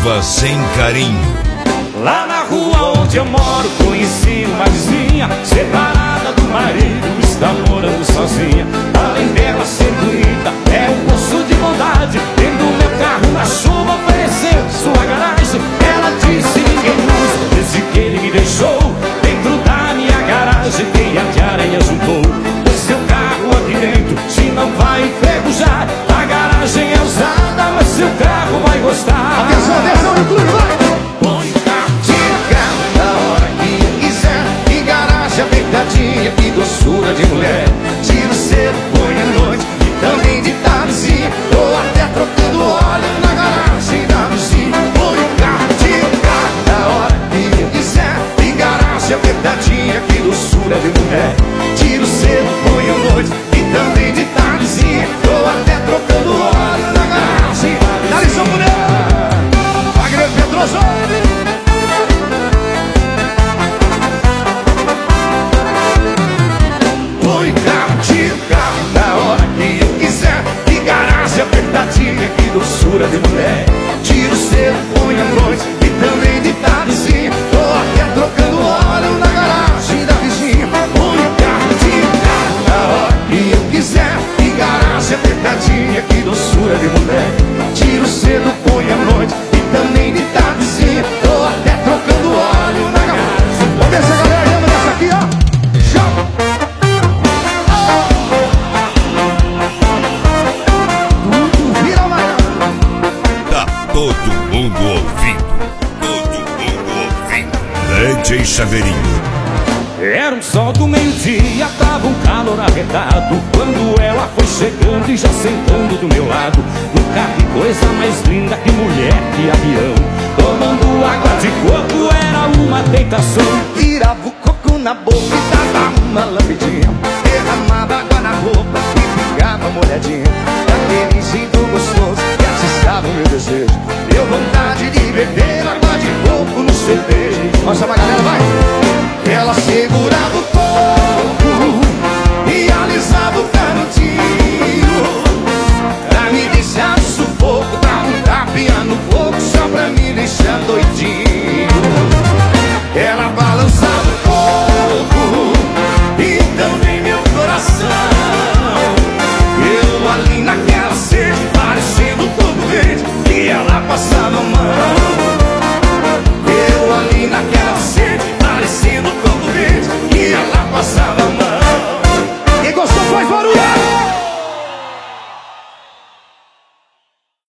Viva sem carinho. Lá na rua onde eu moro conheci uma vizinha, separada do marido, está morando sozinha. Além dela ser bonita, é um poço de bondade. Tendo meu carro na chuva, ofereceu sua garagem. Ela disse ninguém usa, desde que ele me deixou. Dentro da minha garagem teia de aranha juntou. O seu carro aqui dentro, se não vai enferrujar. A garagem é usada, mas seu carro vai gostar. Atenção, atenção, inclui, vai! Apertadinha, que doçura de mulher. Tiro cedo, põe à noite e também de tardezinha. Tô até trocando óleo na garagem da vizinha. Põe o carro, tiro o carro na hora que eu quiser. E garagem apertadinha, que doçura de mulher. Tiro cedo, põe à noite e também de tardezinha. Tô até trocando óleo na garagem da vizinha. Dá lição, mulher! Wagner Pedroso! Apertadinha, que doçura de mulher. Tiro cedo, põe à noite e também de tardezinha. Tô até trocando óleo na garagem da vizinha. Põe o carro, tiro o carro na hora que eu quiser. E garagem apertadinha, que doçura de mulher. Tiro cedo, põe à noite e também de tardezinha. Tô até trocando óleo na garagem. Vamos ver se a galera lembra dessa aqui, ó. Chama! Todo mundo ouvindo. DJ Chaveirinho. Era um sol do meio-dia, tava um calor arretado. Quando ela foi chegando e já sentando do meu lado. Nunca vi coisa mais linda que mulher que avião. Tomando água de coco era uma tentação. Tirava o coco na boca e dava uma lambidinha. Derramava água na roupa e ficava molhadinha. Daquele jeito gostoso que atiçava o meu desejo. Deu vontade de beber água de coco no cervejo. Mostra pra galera, vai! Ela chegou